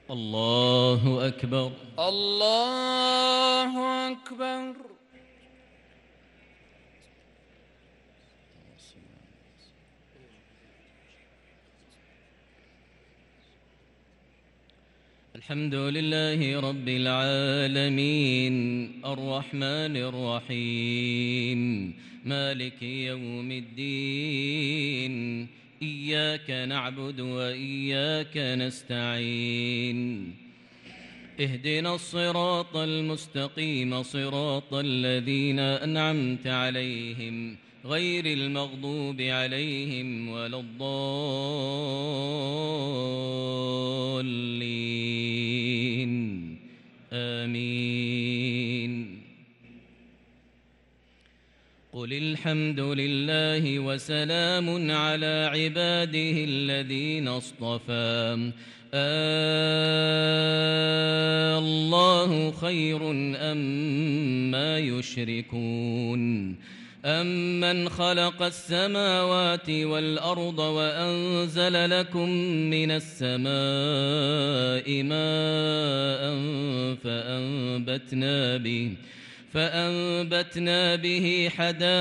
الله أكبر. الله أكبر. الحمد لله رب العالمين الرحمن الرحيم مالك يوم الدين إياك نعبد وإياك نستعين اهدنا الصراط المستقيم صراط الذين أنعمت عليهم غير المغضوب عليهم ولا الضالين آمين. قل الحمد لله وسلام على عباده الذين اصطفى الله خير أما يشركون أمن خلق السماوات والأرض وأنزل لكم من السماء ماء فأنبتنا به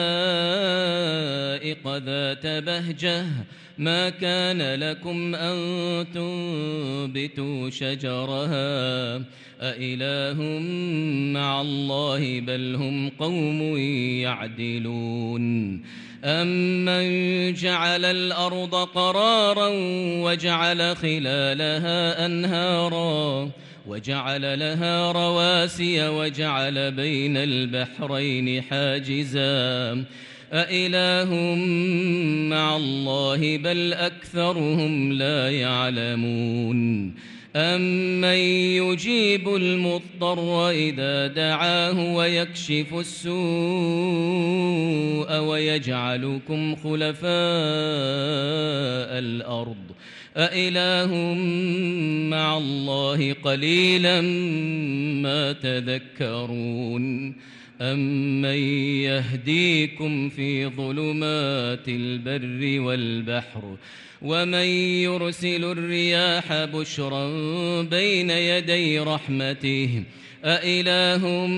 حدائق ذات بهجة ما كان لكم أن تنبتوا شجرها أإله مع الله بل هم قوم يعدلون أمن جعل الأرض قرارا وجعل خلالها أنهارا وجعل لها رواسي وجعل بين البحرين حاجزا أإله مع الله بل أكثرهم لا يعلمون أمن يجيب المضطر إذا دعاه ويكشف السوء ويجعلكم خلفاء الأرض أإله مع الله قليلا ما تذكرون أمن يهديكم في ظلمات البر والبحر ومن يرسل الرياح بشرا بين يدي رحمته أإله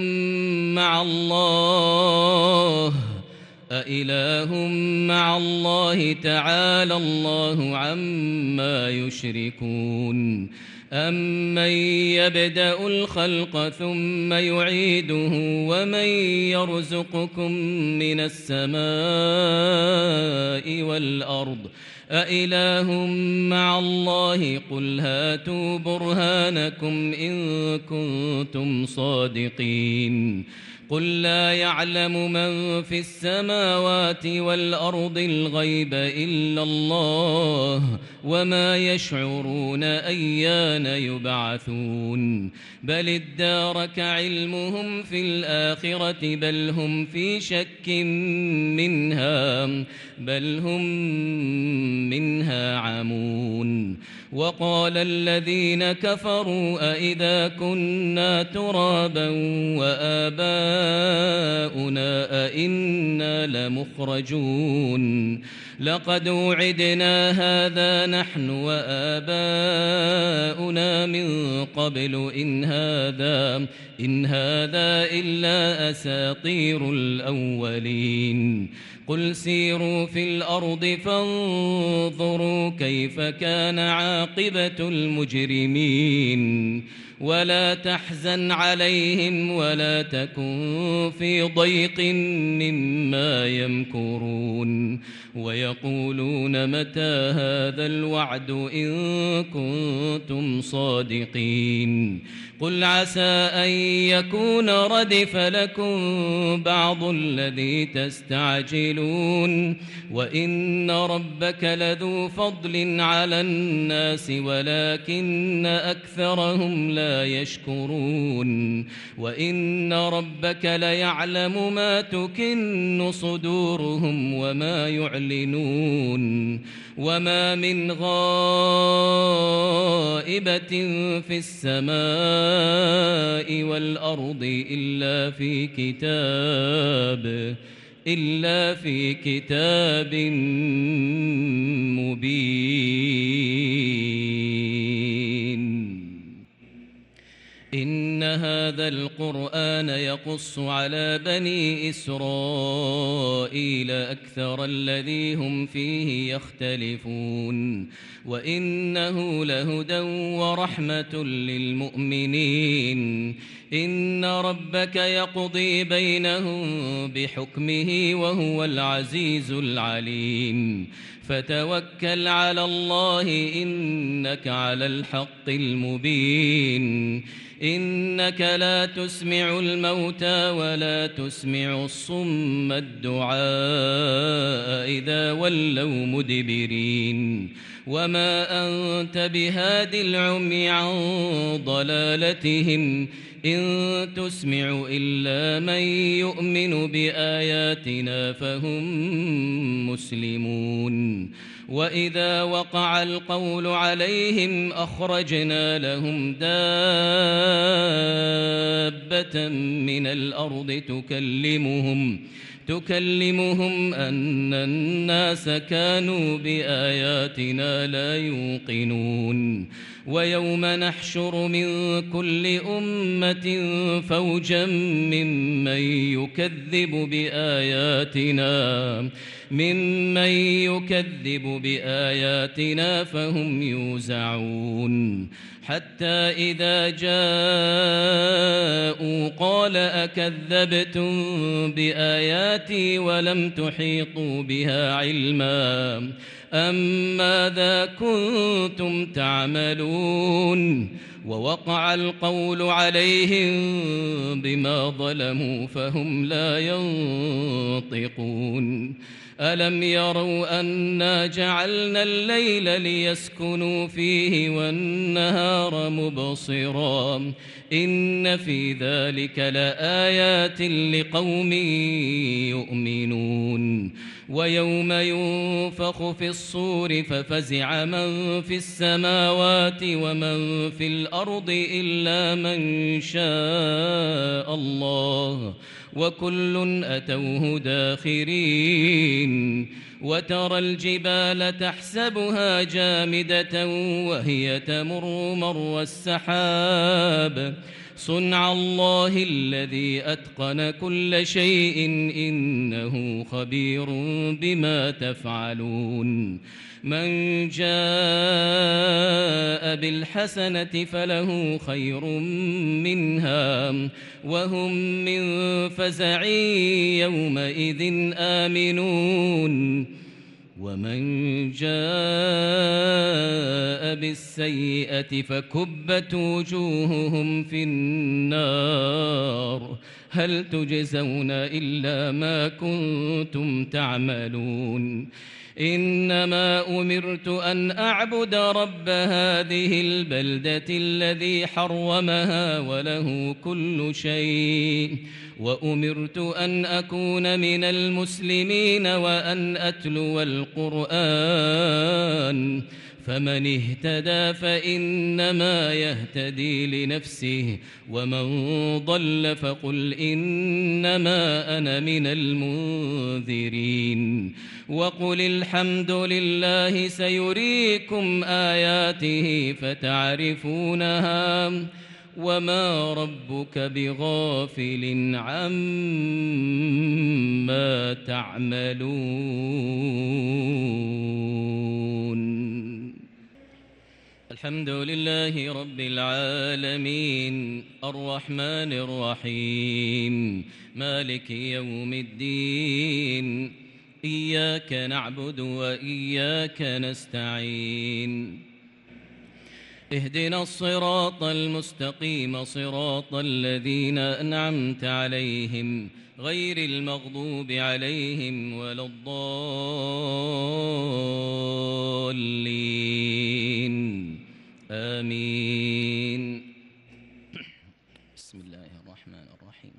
مع الله تعالى الله عما يشركون أمن يبدأ الخلق ثم يعيده ومن يرزقكم من السماء والأرض أإله مع الله قل هاتوا برهانكم إن كنتم صادقين قل لا يعلم من في السماوات والأرض الغيب إلا الله وما يشعرون أيان يبعثون بل ادارك علمهم في الآخرة بل هم في شك منها عمون وقال الذين كفروا أئذا كنا ترابا وآباؤنا أئنا لمخرجون لقد وعدنا هذا نحن وآباؤنا من قبل إن هذا إلا أساطير الأولين قل سيروا في الأرض فانظروا كيف كان عاقبة المجرمين ولا تحزن عليهم ولا تكن في ضيق مما يمكرون ويقولون متى هذا الوعد إن كنتم صادقين قل عسى أن يكون ردف لكم بعض الذي تستعجلون وإن ربك لذو فضل على الناس ولكن أكثرهم لا يشكرون وإن ربك ليعلم ما تكن صدورهم وما يعلنون وما من غائبة في السماء والأرض إلا في كتاب مبين. إن هذا القرآن يقص على بني إسرائيل أكثر الذي هم فيه يختلفون وإنه لهدى ورحمة للمؤمنين إن ربك يقضي بينهم بحكمه وهو العزيز العليم فتوكل على الله إنك على الحق المبين إنك لا تسمع الموتى ولا تسمع الصم الدعاء إذا ولوا مدبرين وما أنت بهاد العمي عن ضلالتهم إن تسمع إلا من يؤمن بآياتنا فهم مسلمون وإذا وقع القول عليهم أخرجنا لهم دابة من الأرض تكلمهم أن الناس كانوا بآياتنا لا يوقنون ويوم نحشر من كل أمة فوجا ممن يكذب بآياتنا فهم يوزعون حتى إذا جاءوا قال أكذبتم بآياتي ولم تحيطوا بها علما أم ماذا كنتم تعملون ووقع القول عليهم بما ظلموا فهم لا ينطقون ألم يروا أنا جعلنا الليل ليسكنوا فيه والنهار مبصرا إن في ذلك لآيات لقوم يؤمنون ويوم ينفخ في الصور ففزع من في السماوات ومن في الأرض إلا من شاء الله وكل أتوه داخرين وترى الجبال تحسبها جامدة وهي تمر مر السحاب صنع الله الذي أتقن كل شيء إنه خبير بما تفعلون من جاء بالحسنة فله خير منها وهم من فزع يومئذ آمنون ومن جاء بالسيئة فكبت وجوههم في النار هل تجزون إلا ما كنتم تعملون إنما أمرت أن أعبد رب هذه البلدة الذي حرمها وله كل شيء وأمرت أن أكون من المسلمين وأن أتلو القرآن فمن اهتدى فإنما يهتدي لنفسه ومن ضل فقل إنما أنا من المنذرين وقل الحمد لله سيريكم آياته فتعرفونها وما ربك بغافل عما تعملون الحمد لله رب العالمين الرحمن الرحيم مالك يوم الدين إياك نعبد وإياك نستعين اهدنا الصراط المستقيم صراط الذين أنعمت عليهم غير المغضوب عليهم ولا الضالين آمين بسم الله الرحمن الرحيم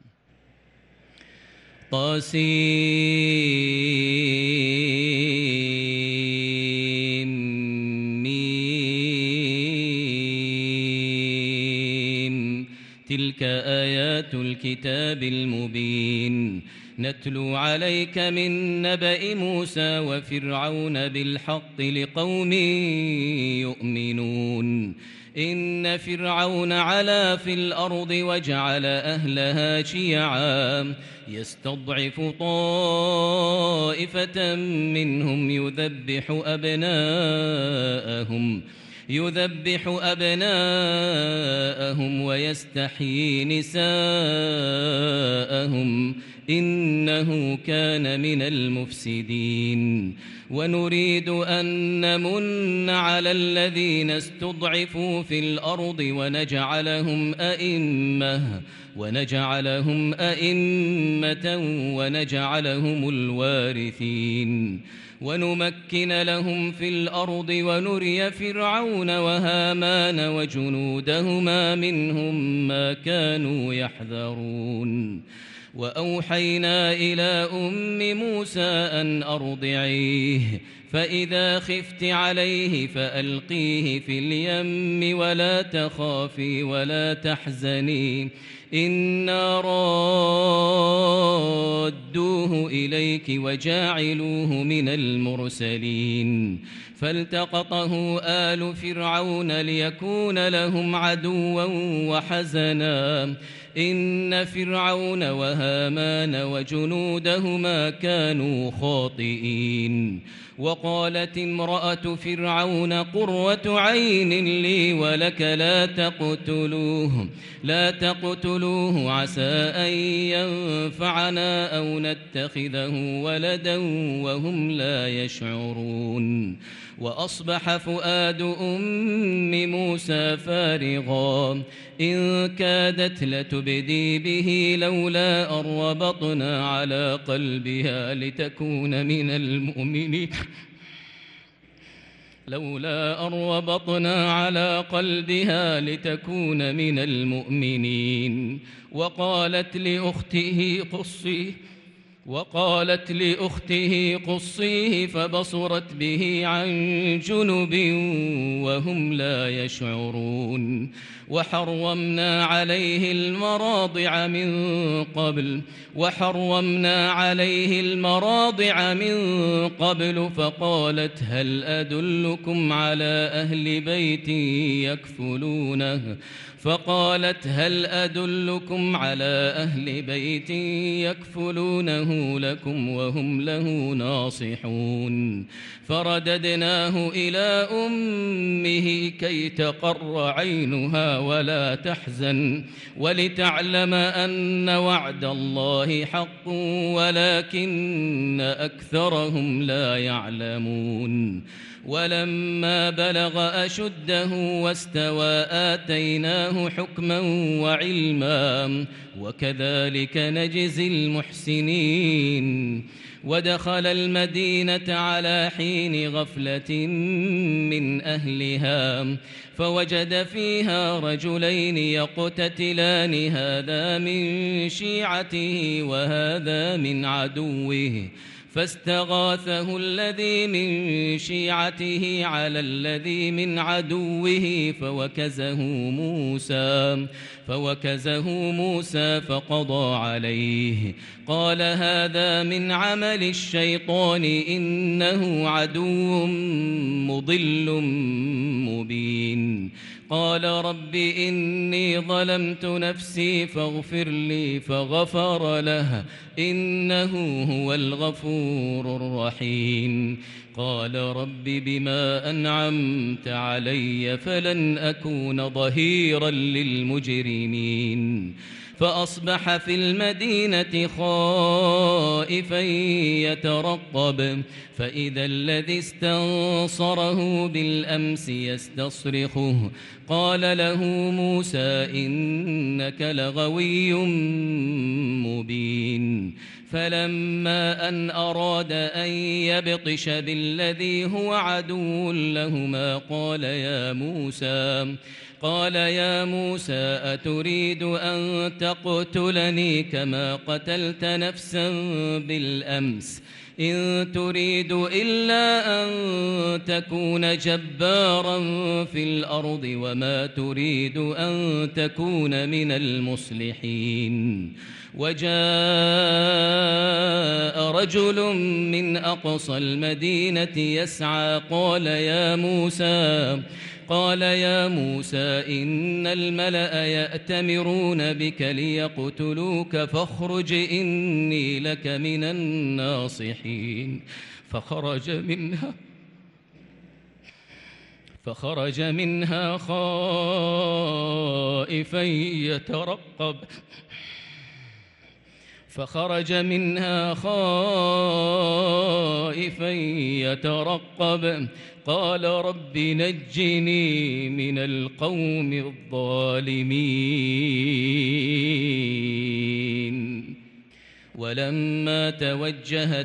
طاسيم تلك آيات الكتاب المبين نتلو عليك من نبأ موسى وفرعون بالحق لقوم يؤمنون إن فرعون علا في الأرض وجعل أهلها شيعا يستضعف طائفة منهم يذبح أبناءهم ويستحيي نساءهم إنه كان من المفسدين ونريد أن نمن على الذين استضعفوا في الأرض ونجعلهم أئمة ونجعلهم الوارثين ونمكن لهم في الأرض ونري فرعون وهامان وجنودهما منهم ما كانوا يحذرون وأوحينا إلى أم موسى أن أرضعيه فإذا خفت عليه فألقيه في اليم ولا تخافي ولا تحزني إنا رادوه إليك وجاعلوه من المرسلين فالتقطه آل فرعون ليكون لهم عدوا وحزنا إن فرعون وهامان وجنودهما كانوا خاطئين وقالت امرأة فرعون قرة عين لي ولك لا تقتلوه عسى أن ينفعنا أو نتخذه ولدا وهم لا يشعرون وأصبح فؤاد أم موسى فارغا إن كادت لتبدي به لولا أن ربطنا على قلبها لتكون من المؤمنين وقالت لأخته قصيه فبصرت به عن جنب وهم لا يشعرون وحرمنا عليه المراضع من قبل فقالت هل أدلكم على أهل بيت يكفلونه لكم وهم له ناصحون فرددناه إلى أمه كي تقر عينها ولا تحزن ولتعلم أن وعد الله حق ولكن أكثرهم لا يعلمون ولما بلغ أشده واستوى آتيناه حكما وعلما وكذلك نجزي المحسنين ودخل المدينة على حين غفلة من أهلها فوجد فيها رجلين يقتتلان هذا من شيعته وهذا من عدوه فاستغاثه الذي من شيعته على الذي من عدوه فوكزه موسى فقضى عليه قال هذا من عمل الشيطان إنه عدو مضل مبين قال رب إني ظلمت نفسي فاغفر لي فغفر له إنه هو الغفور الرحيم قال رب بما أنعمت علي فلن أكون ظهيرا للمجرمين فأصبح في المدينة خائفا يترقب فإذا الذي استنصره بالأمس يستصرخه قال له موسى إنك لغوي مبين فلما أن أراد أن يبطش بالذي هو عدو لهما قال يا موسى أتريد أن تقتلني كما قتلت نفسا بالأمس إن تريد إلا أن تكون جبارا في الأرض وما تريد أن تكون من المصلحين وجاء رجل من أقصى المدينة يسعى قال يا موسى إن الملأ يأتمرون بك ليقتلوك فاخرج إني لك من الناصحين فخرج منها خائفا يترقب قال رب نجني من القوم الظالمين ولما توجه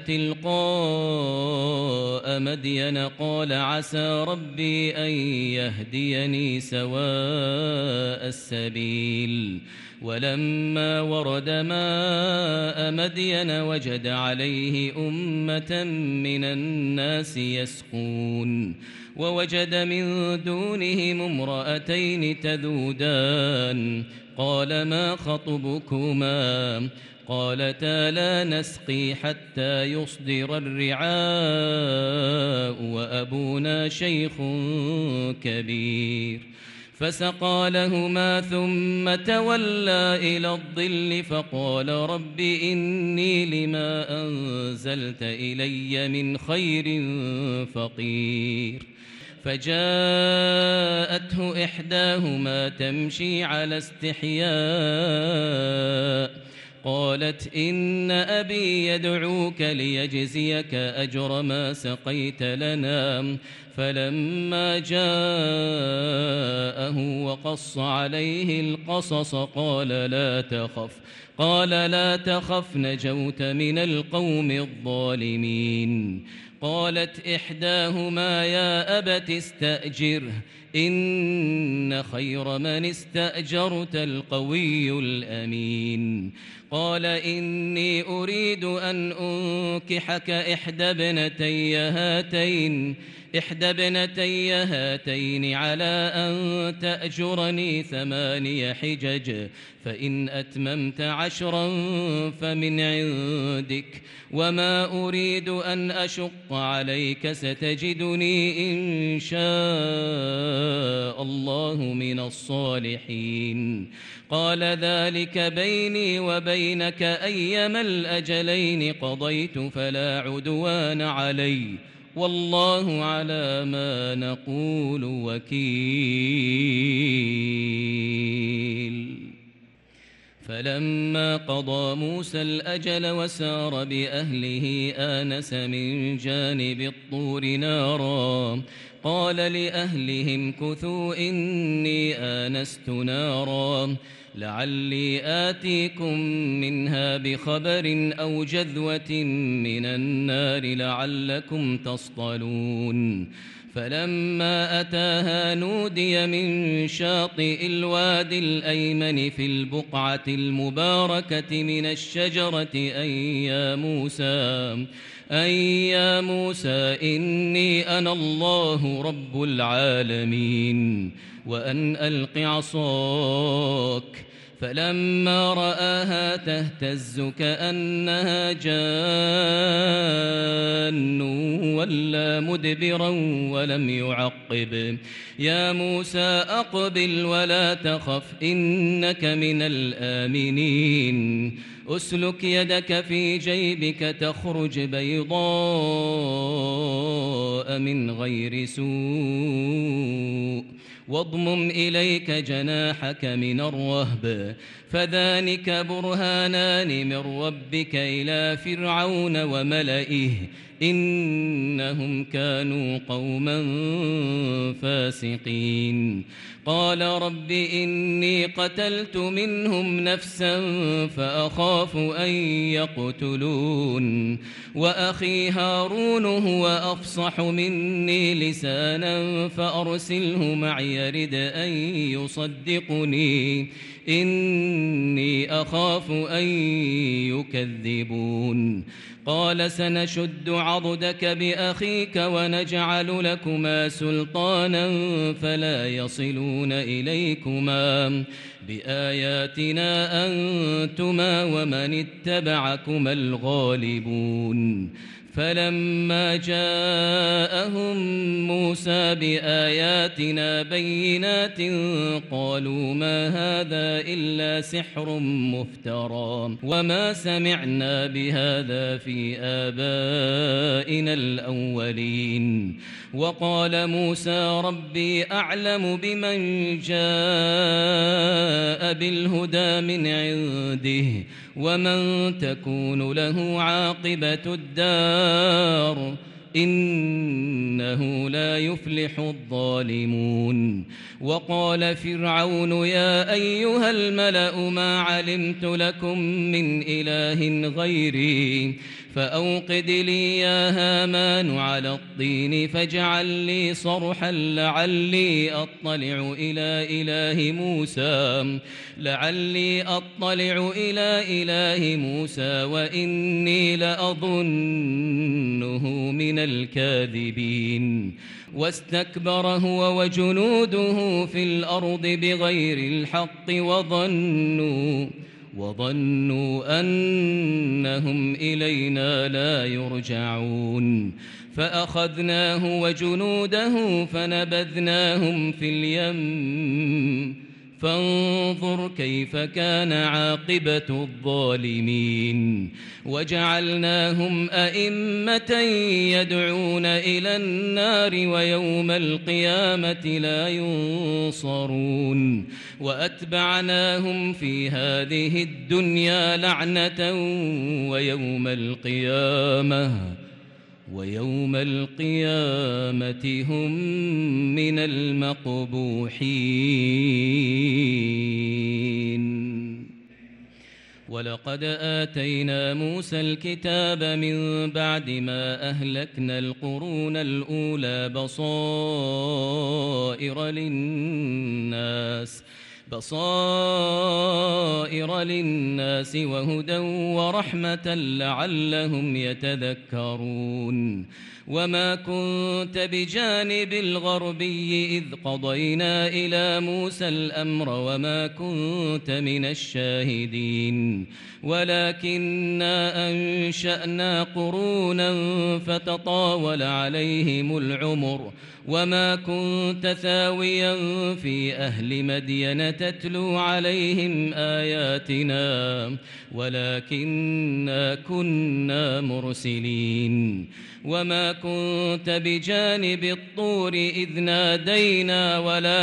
تلقاء مدين قال عسى ربي أن يهديني سواء السبيل ولما ورد ماء مدين وجد عليه أمة من الناس يسقون ووجد من دونهم امرأتين تذودان قال ما خطبكما قالتا لا نسقي حتى يصدر الرعاء وأبونا شيخ كبير فسقى لهما ثم تولى إلى الظل فقال رب إني لما أنزلت إلي من خير فقير فجاءته إحداهما تمشي على استحياء قالت إن أبي يدعوك ليجزيك أجر ما سقيت لنا فلما جاءه وقص عليه القصص قال لا تخف نجوت من القوم الظالمين قالت إحداهما يا أبت استأجره إن خير من استأجرت القوي الأمين قال إني أريد أن أنكحك إحدى ابنتي هاتين على أن تأجرني 8 حجج فإن أتممت 10 فمن عندك وما أريد أن أشق عليك ستجدني إن شاء الله من الصالحين قال ذلك بيني وبينك أيما الأجلين قضيت فلا عدوان علي والله على ما نقول وكيل فلما قضى موسى الأجل وسار بأهله آنس من جانب الطور نارا قال لأهلهم كثوا إني آنست نارا لعلي آتيكم منها بخبر أو جذوة من النار لعلكم تصطلون فلما أتاها نودي من شاطئ الوادي الأيمن في البقعة المباركة من الشجرة أن يا موسى إني أنا الله رب العالمين وأن ألق عصاك فلما رآها تهتز كأنها جان ولا مدبرا ولم يعقب يا موسى أقبل ولا تخف إنك من الآمنين أسلك يدك في جيبك تخرج بيضاء من غير سوء واضمم إليك جناحك من الرهب فذلك برهانان من ربك إلى فرعون وملئه إنهم كانوا قوما فاسقين قال رب إني قتلت منهم نفسا فأخاف أن يقتلون وأخي هارون هو أفصح مني لسانا فأرسله معي يرد أن يصدقني إني أخاف أن يكذبون قال سنشد عضدك بأخيك ونجعل لكما سلطانا فلا يصلون إليكما بآياتنا أنتما ومن اتبعكما الغالبون فلما جاءهم موسى بآياتنا بينات قالوا ما هذا إلا سحر مفترى وما سمعنا بهذا في آبائنا الأولين. وقال موسى ربي أعلم بمن جاء بالهدى من عنده ومن تكون له عاقبة الدار إنه لا يفلح الظالمون. وقال فرعون يا أيها الملأ ما علمت لكم من إله غيري فأوقد لي يا هامان على الطين فاجعل لي صرحا لعلي أطلع إلى إله موسى وإني لأظنه من الكاذبين. واستكبر هو وجنوده في الأرض بغير الحق وظنوا أنهم إلينا لا يرجعون. فأخذناه وجنوده فنبذناهم في اليم فانظر كيف كان عاقبة الظالمين. وجعلناهم أئمة يدعون إلى النار ويوم القيامة لا ينصرون. وأتبعناهم في هذه الدنيا لعنة ويوم القيامة هم من المقبوحين. ولقد آتينا موسى الكتاب من بعد ما أهلكنا القرون الأولى بصائر للناس وهدى ورحمة لعلهم يتذكرون. وما كنت بجانب الغربي إذ قضينا إلى موسى الأمر وما كنت من الشاهدين ولكننا أنشأنا قرونا فتطاول عليهم العمر وما كنت ثاويا في أهل مدين تتلو عليهم آياتنا ولكننا كنا مرسلين. وما كنت بجانب الطور إذ نادينا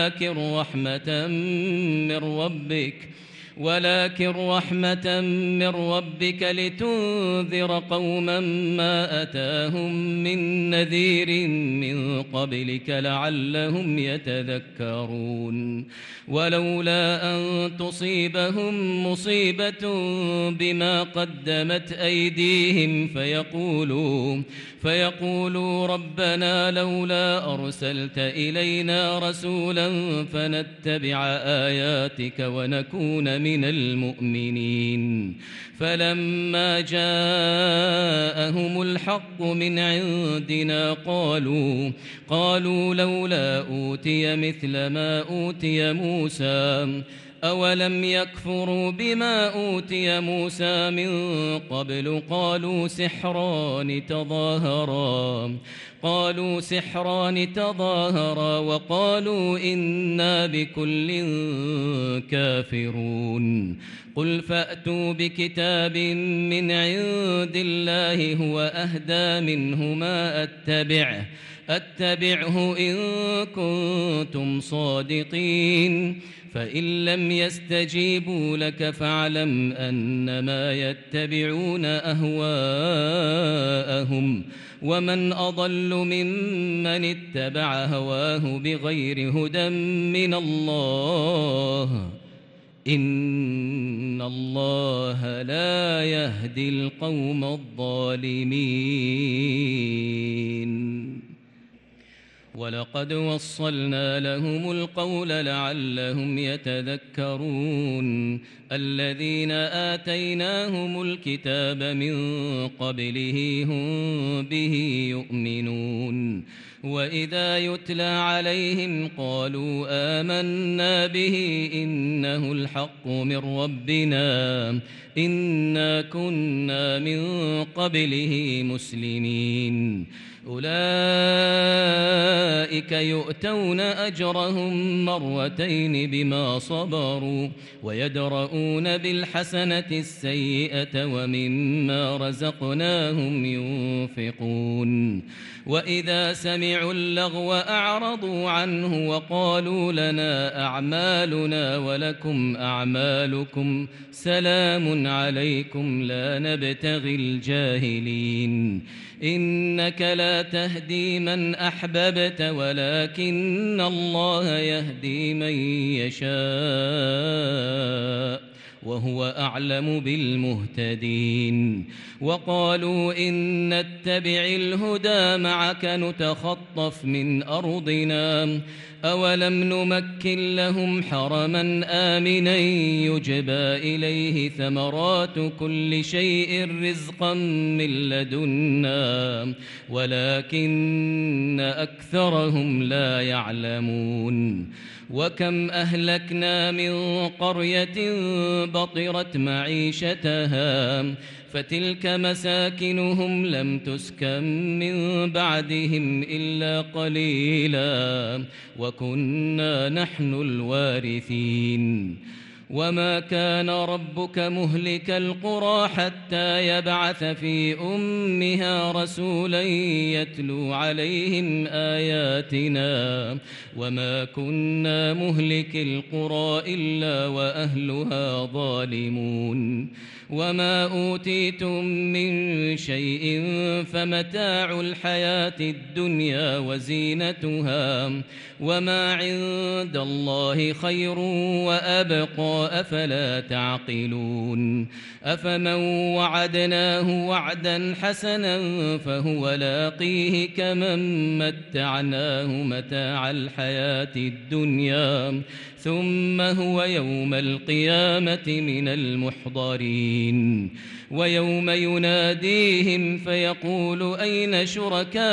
ولكن رحمة من ربك لتنذر قوما ما أتاهم من نذير من قبلك لعلهم يتذكرون. ولولا أن تصيبهم مصيبة بما قدمت أيديهم فيقولوا ربنا لولا أرسلت إلينا رسولا فنتبع آياتك ونكون من المؤمنين. فلما جاءهم الحق من عندنا قالوا لولا أوتي مثل ما أوتي موسى أولم يكفروا بما أوتي موسى من قبل قالوا سحران تظاهرا وقالوا إنا بكل كافرون. قل فأتوا بكتاب من عند الله هو أهدى منه ما أتبعه إن كنتم صادقين. فإن لم يستجيبوا لك فاعلم أنما يتبعون أهواءهم ومن أضل ممن اتبع هواه بغير هدى من الله إن الله لا يهدي القوم الظالمين. ولقد وصلنا لهم القول لعلهم يتذكرون. الذين آتيناهم الكتاب من قبله هم به يؤمنون. وإذا يتلى عليهم قالوا آمنا به إنه الحق من ربنا إنا كنا من قبله مسلمين أولئك يؤتون أجرهم مرتين بما صبروا ويدرؤون بالحسنة السيئة ومما رزقناهم ينفقون وإذا سمعوا اللغو أعرضوا عنه وقالوا لنا أعمالنا ولكم أعمالكم سلام عليكم لا نبتغي الجاهلين إنك لا تهدي من أحببت ولكن الله يهدي من يشاء وهو أعلم بالمهتدين وقالوا إن نتبع الهدى معك نتخطف من أرضنا أولم نمكن لهم حرما آمنا يجبى إليه ثمرات كل شيء رزقا من لدنا ولكن أكثرهم لا يعلمون وكم أهلكنا من قرية بطرت معيشتها فتلك مساكنهم لم تسكن من بعدهم إلا قليلا وكنا نحن الوارثين وما كان ربك مهلك القرى حتى يبعث في أمها رسولا يتلو عليهم آياتنا وما كنا مهلك القرى إلا وأهلها ظالمون وما أوتيتم من شيء فمتاع الحياة الدنيا وزينتها وما عند الله خير وأبقى أفلا تعقلون أفمن وعدناه وعدا حسنا فهو لاقيه كمن متعناه متاع الحياة الدنيا ثم هو يوم القيامة من المحضرين ويوم يناديهم فيقول أين شركائي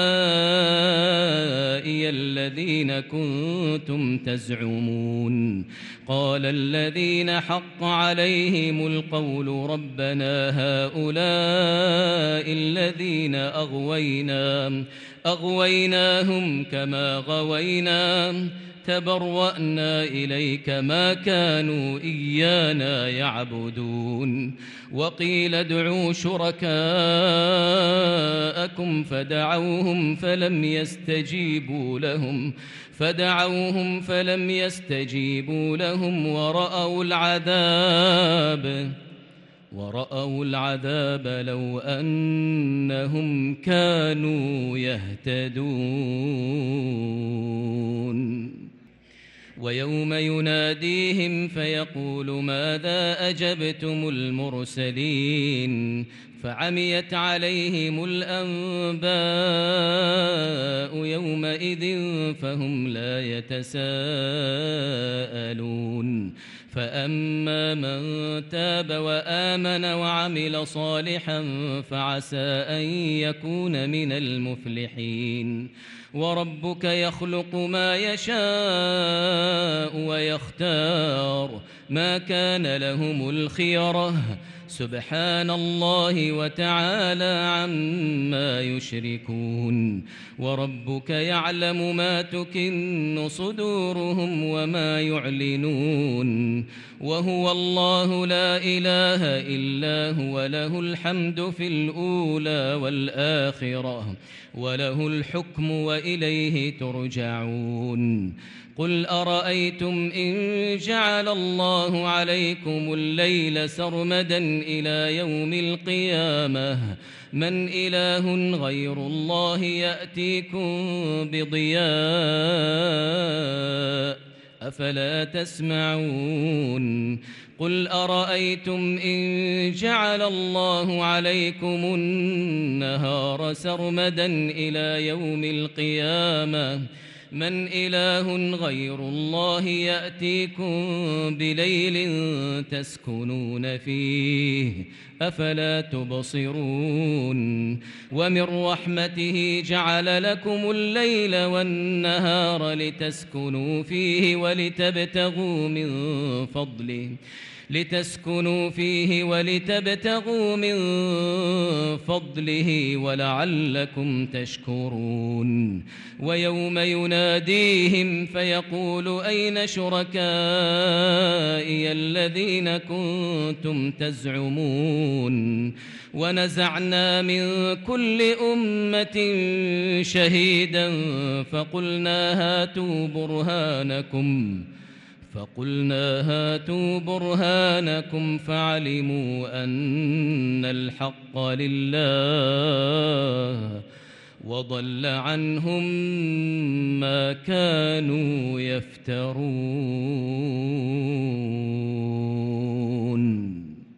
الذين كنتم تزعمون قال الذين حق عليهم القول ربنا هؤلاء الذين أغويناهم كما غوينا تبرأنا إليك ما كانوا إيانا يعبدون وقيل ادعوا شركاءكم فدعوهم فلم يستجيبوا لهم ورأوا العذاب لو أنهم كانوا يهتدون ويوم يناديهم فيقول ماذا أجبتم المرسلين فعميت عليهم الأنباء يومئذ فهم لا يتساءلون فأما من تاب وآمن وعمل صالحا فعسى أن يكون من المفلحين وربك يخلق ما يشاء ويختار ما كان لهم الخيرة سبحان الله وتعالى عما يشركون وربك يعلم ما تكن صدورهم وما يعلنون وهو الله لا إله إلا هو له الحمد في الأولى والآخرة وله الحكم وإليه ترجعون قل أرأيتم إن جعل الله عليكم الليل سرمدا إلى يوم القيامة من إله غير الله يأتيكم بضياء أفلا تسمعون قل أرأيتم إن جعل الله عليكم النهار سرمدا إلى يوم القيامة من إله غير الله يأتيكم بليل تسكنون فيه أفلا تبصرون ومن رحمته جعل لكم الليل والنهار لتسكنوا فيه ولتبتغوا من فضله ولعلكم تشكرون ويوم يناديهم فيقول أين شركائي الذين كنتم تزعمون ونزعنا من كل أمة شهيدا فقلنا هاتوا برهانكم فعلموا أن الحق لله وضل عنهم ما كانوا يفترون.